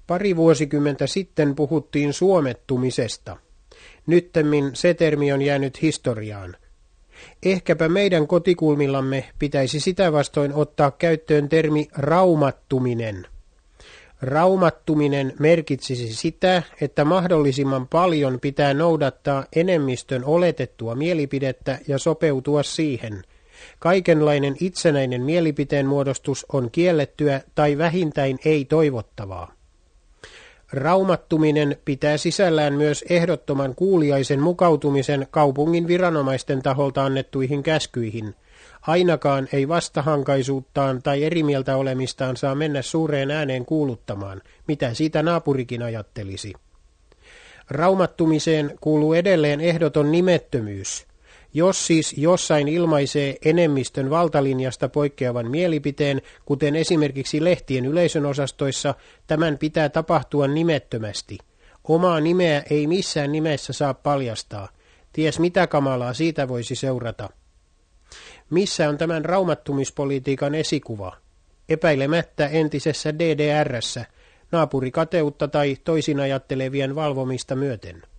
Pari vuosikymmentä sitten puhuttiin suomettumisesta. Nyttemmin se termi on jäänyt historiaan. Ehkäpä meidän kotikulmillamme pitäisi sitä vastoin ottaa käyttöön termi raumattuminen. Raumattuminen merkitsisi sitä, että mahdollisimman paljon pitää noudattaa enemmistön oletettua mielipidettä ja sopeutua siihen. Kaikenlainen itsenäinen mielipiteen muodostus on kiellettyä tai vähintään ei toivottavaa. Raumattuminen pitää sisällään myös ehdottoman kuuliaisen mukautumisen kaupungin viranomaisten taholta annettuihin käskyihin. Ainakaan ei vastahankaisuuttaan tai eri mieltä olemistaan saa mennä suureen ääneen kuuluttamaan, mitä siitä naapurikin ajattelisi. Raumattumiseen kuuluu edelleen ehdoton nimettömyys. Jos siis jossain ilmaisee enemmistön valtalinjasta poikkeavan mielipiteen, kuten esimerkiksi lehtien yleisönosastoissa, tämän pitää tapahtua nimettömästi. Omaa nimeä ei missään nimessä saa paljastaa. Ties mitä kamalaa siitä voisi seurata. Missä on tämän raumattumispolitiikan esikuva? Epäilemättä entisessä DDR:ssä, naapurikateutta tai toisinajattelevien valvomista myöten.